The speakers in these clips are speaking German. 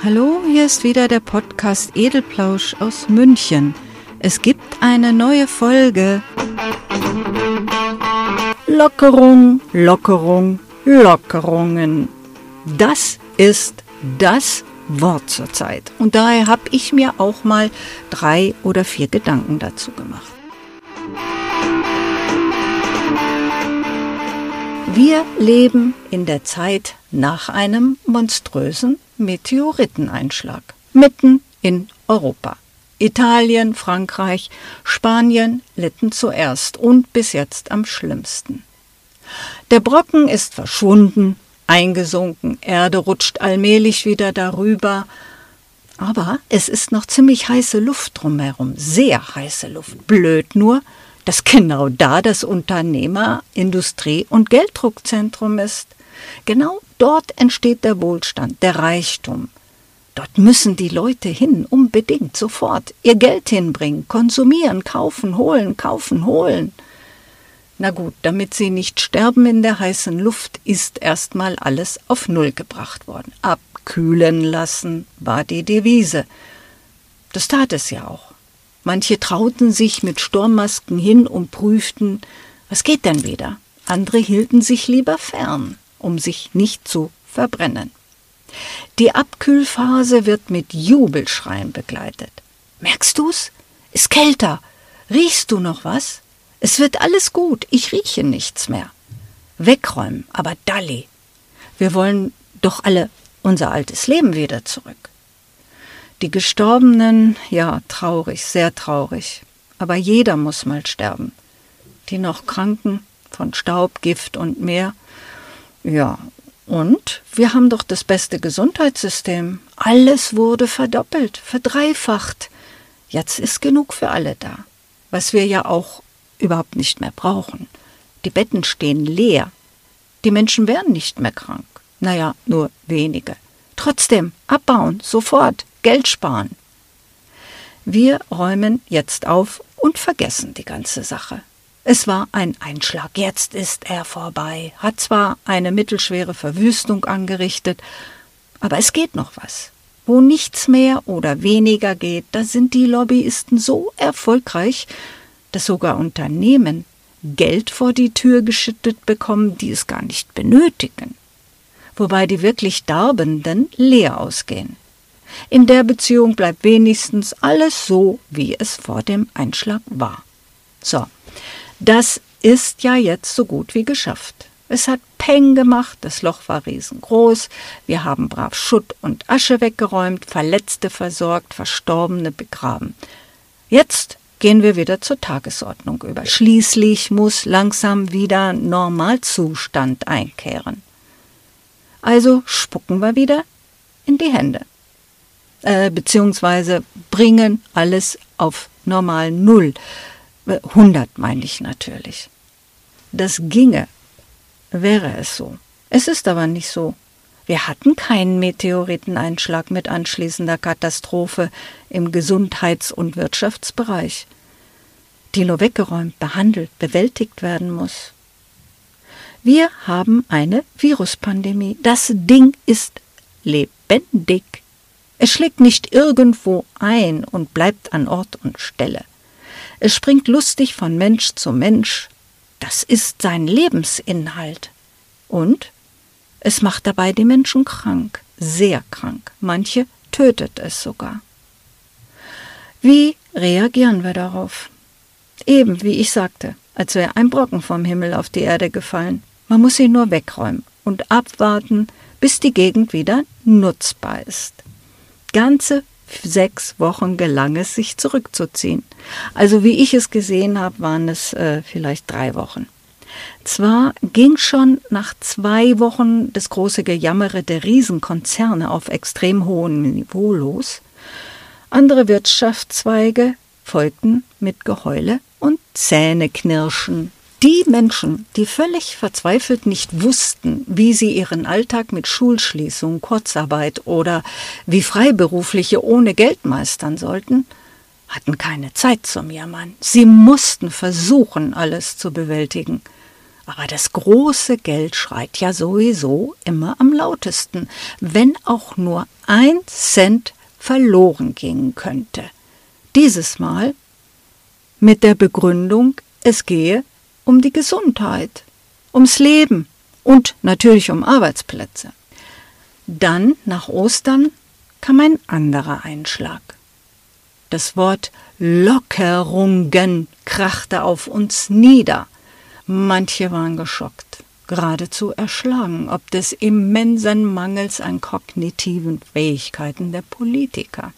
Hallo, hier ist wieder der Podcast Edelplausch aus München. Es gibt eine neue Folge. Lockerung, Lockerung, Lockerungen. Das ist das Wort zur Zeit. Und daher habe ich mir auch mal 3 oder 4 Gedanken dazu gemacht. Wir leben in der Zeit nach einem monströsen Meteoriteneinschlag. Mitten in Europa. Italien, Frankreich, Spanien litten zuerst und bis jetzt am schlimmsten. Der Brocken ist verschwunden, eingesunken, Erde rutscht allmählich wieder darüber. Aber es ist noch ziemlich heiße Luft drumherum, sehr heiße Luft. Blöd nur, dass genau da das Unternehmer-, Industrie- und Gelddruckzentrum ist. Genau dort entsteht der Wohlstand, der Reichtum. Dort müssen die Leute hin, unbedingt, sofort, ihr Geld hinbringen, konsumieren, kaufen, holen. Na gut, damit sie nicht sterben in der heißen Luft, ist erstmal alles auf Null gebracht worden. Abkühlen lassen war die Devise. Das tat es ja auch. Manche trauten sich mit Sturmmasken hin und prüften, was geht denn wieder? Andere hielten sich lieber fern, um sich nicht zu verbrennen. Die Abkühlphase wird mit Jubelschreien begleitet. Merkst du's? Ist kälter. Riechst du noch was? Es wird alles gut, ich rieche nichts mehr. Wegräumen, aber Dalli. Wir wollen doch alle unser altes Leben wieder zurück. Die Gestorbenen, ja, traurig, sehr traurig. Aber jeder muss mal sterben. Die noch Kranken von Staub, Gift und mehr. Ja, und wir haben doch das beste Gesundheitssystem. Alles wurde verdoppelt, verdreifacht. Jetzt ist genug für alle da. Was wir ja auch überhaupt nicht mehr brauchen. Die Betten stehen leer. Die Menschen werden nicht mehr krank. Naja, nur wenige. Trotzdem, abbauen, sofort, Geld sparen. Wir räumen jetzt auf und vergessen die ganze Sache. Es war ein Einschlag, jetzt ist er vorbei, hat zwar eine mittelschwere Verwüstung angerichtet, aber es geht noch was. Wo nichts mehr oder weniger geht, da sind die Lobbyisten so erfolgreich, dass sogar Unternehmen Geld vor die Tür geschüttet bekommen, die es gar nicht benötigen. Wobei die wirklich Darbenden leer ausgehen. In der Beziehung bleibt wenigstens alles so, wie es vor dem Einschlag war. So, das ist ja jetzt so gut wie geschafft. Es hat Peng gemacht, das Loch war riesengroß, wir haben brav Schutt und Asche weggeräumt, Verletzte versorgt, Verstorbene begraben. Jetzt gehen wir wieder zur Tagesordnung über. Schließlich muss langsam wieder Normalzustand einkehren. Also spucken wir wieder in die Hände. Beziehungsweise bringen alles auf normal 0. 100 meine ich natürlich. Das ginge, wäre es so. Es ist aber nicht so. Wir hatten keinen Meteoriteneinschlag mit anschließender Katastrophe im Gesundheits- und Wirtschaftsbereich, die nur weggeräumt, behandelt, bewältigt werden muss. Wir haben eine Viruspandemie. Das Ding ist lebendig. Es schlägt nicht irgendwo ein und bleibt an Ort und Stelle. Es springt lustig von Mensch zu Mensch. Das ist sein Lebensinhalt. Und es macht dabei die Menschen krank, sehr krank. Manche tötet es sogar. Wie reagieren wir darauf? Eben, wie ich sagte, als wäre ein Brocken vom Himmel auf die Erde gefallen. Man muss ihn nur wegräumen und abwarten, bis die Gegend wieder nutzbar ist. Ganze 6 Wochen gelang es, sich zurückzuziehen. Also wie ich es gesehen habe, waren es vielleicht 3 Wochen. Zwar ging schon nach 2 Wochen das große Gejammere der Riesenkonzerne auf extrem hohem Niveau los. Andere Wirtschaftszweige folgten mit Geheule und Zähneknirschen. Die Menschen, die völlig verzweifelt nicht wussten, wie sie ihren Alltag mit Schulschließung, Kurzarbeit oder wie Freiberufliche ohne Geld meistern sollten, hatten keine Zeit zum Jammern. Sie mussten versuchen, alles zu bewältigen. Aber das große Geld schreit ja sowieso immer am lautesten, wenn auch nur 1 Cent verloren gehen könnte. Dieses Mal mit der Begründung, es gehe um die Gesundheit, ums Leben und natürlich um Arbeitsplätze. Dann, nach Ostern, kam ein anderer Einschlag. Das Wort Lockerungen krachte auf uns nieder. Manche waren geschockt, geradezu erschlagen, ob des immensen Mangels an kognitiven Fähigkeiten der Politiker.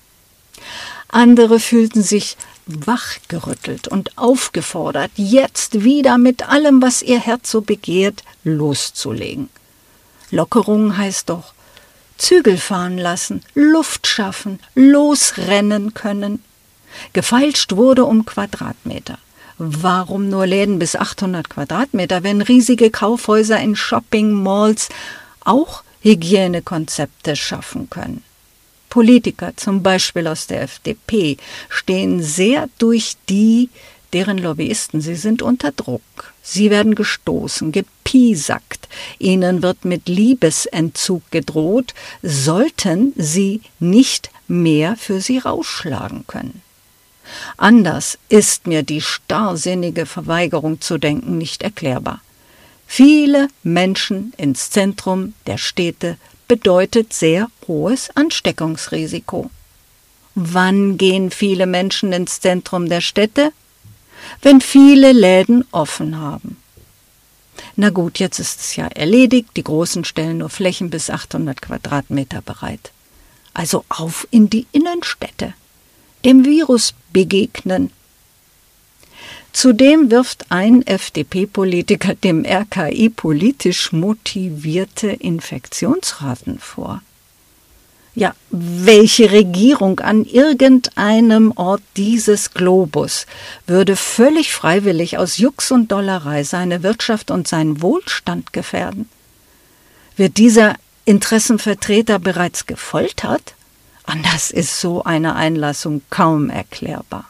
Andere fühlten sich wachgerüttelt und aufgefordert, jetzt wieder mit allem, was ihr Herz so begehrt, loszulegen. Lockerung heißt doch Zügel fahren lassen, Luft schaffen, losrennen können. Gefeilscht wurde um Quadratmeter. Warum nur Läden bis 800 Quadratmeter, wenn riesige Kaufhäuser in Shopping-Malls auch Hygienekonzepte schaffen können? Politiker, zum Beispiel aus der FDP, stehen sehr durch deren Lobbyisten. Sie sind unter Druck. Sie werden gestoßen, gepiesackt. Ihnen wird mit Liebesentzug gedroht, sollten sie nicht mehr für sie rausschlagen können. Anders ist mir die starrsinnige Verweigerung zu denken nicht erklärbar. Viele Menschen ins Zentrum der Städte bedeutet sehr hohes Ansteckungsrisiko. Wann gehen viele Menschen ins Zentrum der Städte? Wenn viele Läden offen haben. Na gut, jetzt ist es ja erledigt, die Großen stellen nur Flächen bis 800 Quadratmeter bereit. Also auf in die Innenstädte, dem Virus begegnen. Zudem wirft ein FDP-Politiker dem RKI politisch motivierte Infektionsraten vor. Ja, welche Regierung an irgendeinem Ort dieses Globus würde völlig freiwillig aus Jux und Dollerei seine Wirtschaft und seinen Wohlstand gefährden? Wird dieser Interessenvertreter bereits gefoltert? Anders ist so eine Einlassung kaum erklärbar.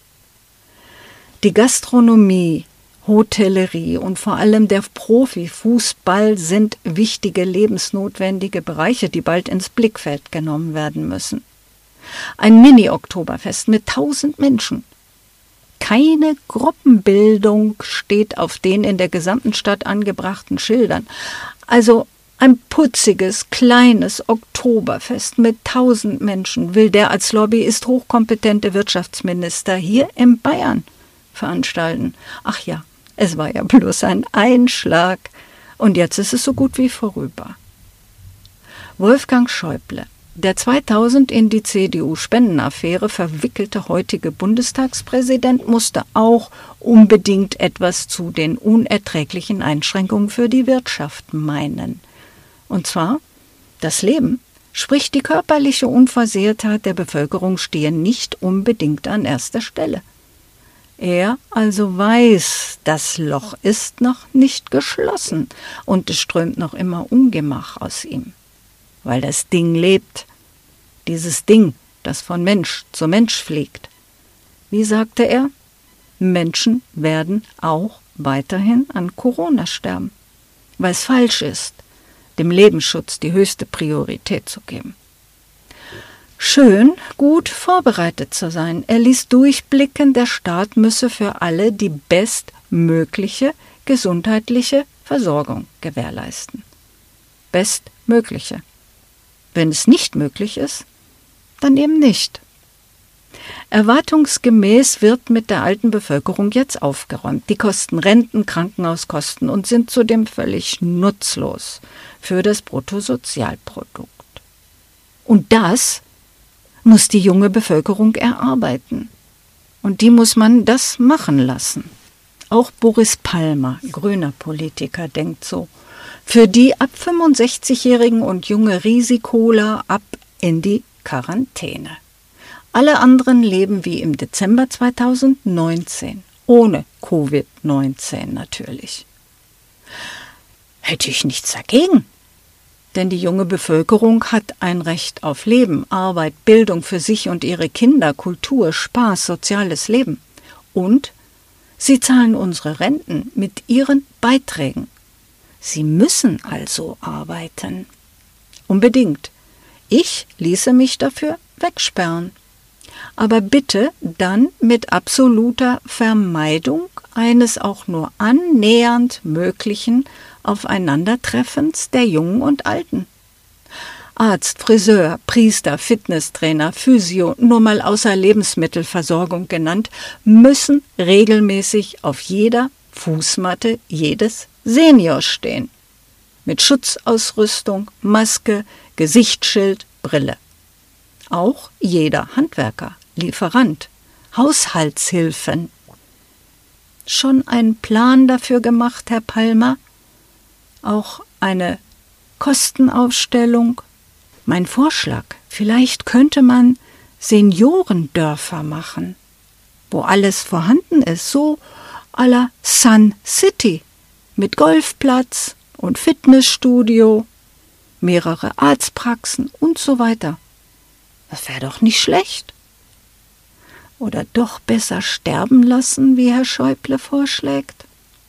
Die Gastronomie, Hotellerie und vor allem der Profifußball sind wichtige lebensnotwendige Bereiche, die bald ins Blickfeld genommen werden müssen. Ein Mini-Oktoberfest mit 1000 Menschen. Keine Gruppenbildung steht auf den in der gesamten Stadt angebrachten Schildern. Also ein putziges, kleines Oktoberfest mit 1000 Menschen will der als Lobbyist hochkompetente Wirtschaftsminister hier in Bayern veranstalten. Ach ja, es war ja bloß ein Einschlag und jetzt ist es so gut wie vorüber. Wolfgang Schäuble, der 2000 in die CDU-Spendenaffäre verwickelte heutige Bundestagspräsident, musste auch unbedingt etwas zu den unerträglichen Einschränkungen für die Wirtschaft meinen. Und zwar, das Leben, sprich die körperliche Unversehrtheit der Bevölkerung, stehe nicht unbedingt an erster Stelle. Er also weiß, das Loch ist noch nicht geschlossen und es strömt noch immer Ungemach aus ihm. Weil das Ding lebt, dieses Ding, das von Mensch zu Mensch fliegt. Wie sagte er? Menschen werden auch weiterhin an Corona sterben, weil es falsch ist, dem Lebensschutz die höchste Priorität zu geben. Schön, gut vorbereitet zu sein. Er ließ durchblicken, der Staat müsse für alle die bestmögliche gesundheitliche Versorgung gewährleisten. Bestmögliche. Wenn es nicht möglich ist, dann eben nicht. Erwartungsgemäß wird mit der alten Bevölkerung jetzt aufgeräumt. Die kosten Renten, Krankenhauskosten und sind zudem völlig nutzlos für das Bruttosozialprodukt. Und das muss die junge Bevölkerung erarbeiten. Und die muss man das machen lassen. Auch Boris Palmer, grüner Politiker, denkt so. Für die ab 65-Jährigen und junge Risikoler ab in die Quarantäne. Alle anderen leben wie im Dezember 2019, ohne Covid-19 natürlich. Hätte ich nichts dagegen. Denn die junge Bevölkerung hat ein Recht auf Leben, Arbeit, Bildung für sich und ihre Kinder, Kultur, Spaß, soziales Leben. Und Sie zahlen unsere Renten mit ihren Beiträgen. Sie müssen also arbeiten. Unbedingt. Ich ließe mich dafür wegsperren. Aber bitte dann mit absoluter Vermeidung eines auch nur annähernd möglichen Aufeinandertreffens der Jungen und Alten. Arzt, Friseur, Priester, Fitnesstrainer, Physio, nur mal außer Lebensmittelversorgung genannt, müssen regelmäßig auf jeder Fußmatte jedes Seniors stehen. Mit Schutzausrüstung, Maske, Gesichtsschild, Brille. Auch jeder Handwerker, Lieferant, Haushaltshilfen. Schon einen Plan dafür gemacht, Herr Palmer? Auch eine Kostenaufstellung? Mein Vorschlag, vielleicht könnte man Seniorendörfer machen, wo alles vorhanden ist, so à la Sun City, mit Golfplatz und Fitnessstudio, mehrere Arztpraxen und so weiter. Das wäre doch nicht schlecht. Oder doch besser sterben lassen, wie Herr Schäuble vorschlägt?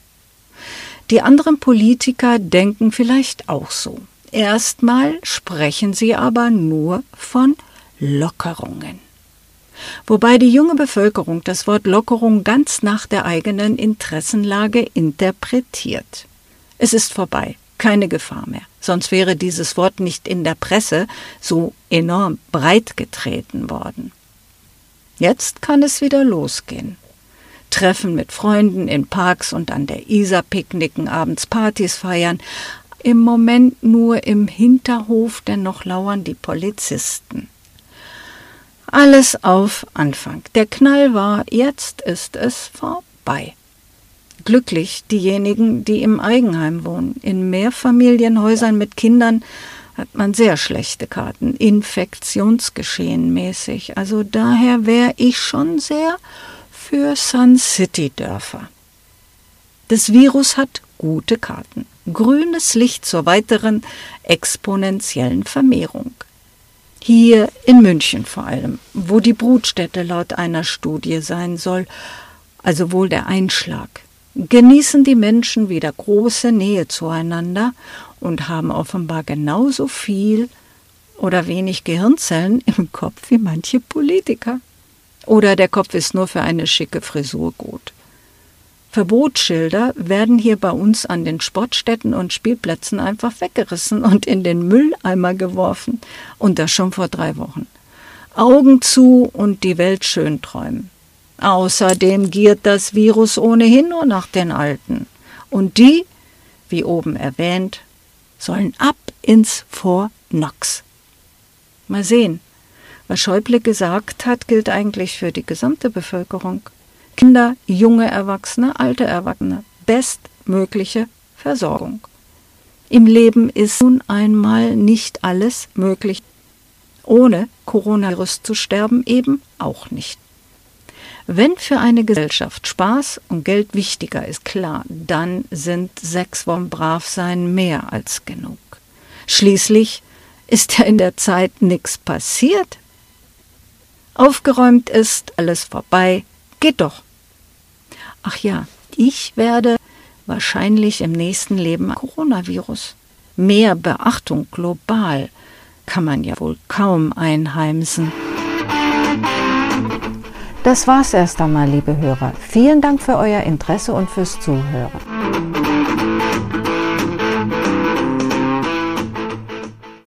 Die anderen Politiker denken vielleicht auch so. Erstmal sprechen sie aber nur von Lockerungen. Wobei die junge Bevölkerung das Wort Lockerung ganz nach der eigenen Interessenlage interpretiert. Es ist vorbei, keine Gefahr mehr. Sonst wäre dieses Wort nicht in der Presse so enorm breit getreten worden. Jetzt kann es wieder losgehen. Treffen mit Freunden in Parks und an der Isar picknicken, abends Partys feiern. Im Moment nur im Hinterhof, denn noch lauern die Polizisten. Alles auf Anfang. Der Knall war, jetzt ist es vorbei. Glücklich diejenigen, die im Eigenheim wohnen. In Mehrfamilienhäusern mit Kindern hat man sehr schlechte Karten, infektionsgeschehen-mäßig. Also daher wäre ich schon sehr für Sun City Dörfer. Das Virus hat gute Karten. Grünes Licht zur weiteren exponentiellen Vermehrung. Hier in München vor allem, wo die Brutstätte laut einer Studie sein soll, also wohl der Einschlag, genießen die Menschen wieder große Nähe zueinander und haben offenbar genauso viel oder wenig Gehirnzellen im Kopf wie manche Politiker. Oder der Kopf ist nur für eine schicke Frisur gut. Verbotsschilder werden hier bei uns an den Sportstätten und Spielplätzen einfach weggerissen und in den Mülleimer geworfen. Und das schon vor 3 Wochen. Augen zu und die Welt schön träumen. Außerdem giert das Virus ohnehin nur nach den Alten. Und die, wie oben erwähnt, sollen ab ins Fort Knox. Mal sehen. Was Schäuble gesagt hat, gilt eigentlich für die gesamte Bevölkerung. Kinder, junge Erwachsene, alte Erwachsene, bestmögliche Versorgung. Im Leben ist nun einmal nicht alles möglich. Ohne Coronavirus zu sterben eben auch nicht. Wenn für eine Gesellschaft Spaß und Geld wichtiger ist, klar, dann sind 6 Wochen Bravsein mehr als genug. Schließlich ist ja in der Zeit nichts passiert. Aufgeräumt ist, alles vorbei, geht doch. Ach ja, ich werde wahrscheinlich im nächsten Leben Coronavirus. Mehr Beachtung global kann man ja wohl kaum einheimsen. Das war's erst einmal, liebe Hörer. Vielen Dank für euer Interesse und fürs Zuhören.